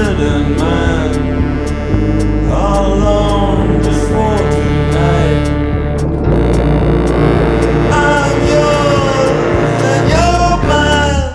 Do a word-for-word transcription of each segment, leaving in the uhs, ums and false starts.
abandoned mind, all alone just for tonight. I'm yours and you're mine.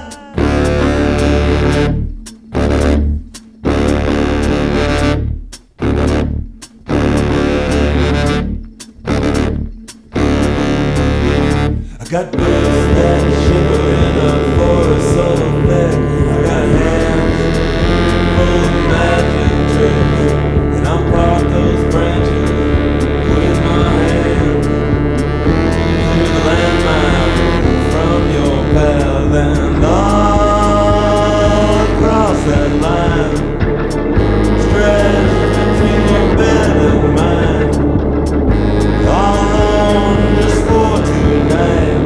I got birds that shiver in a forest so thick. I got hands full of magic tricks, and I'll part those branches with my hands. Through the landmine from your path and all across that line, stretched between your bed and mine, all alone just for tonight.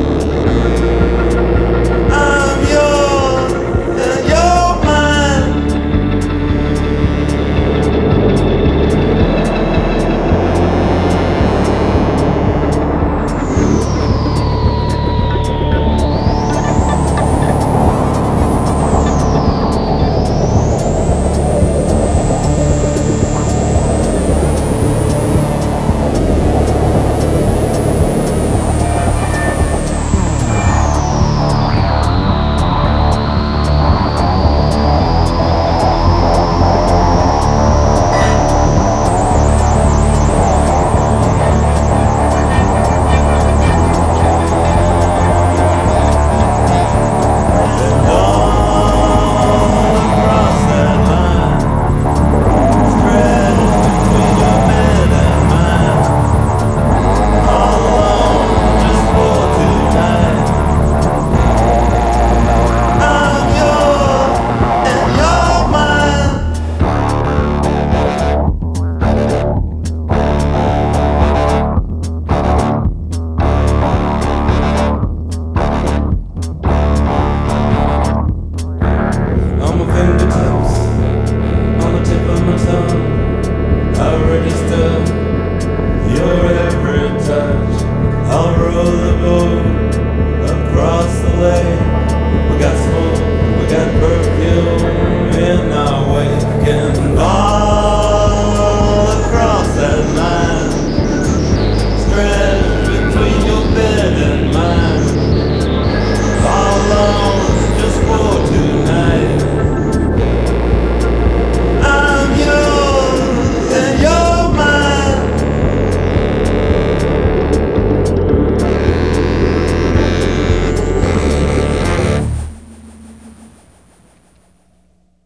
Your every touch, I'll row the boat across the lake.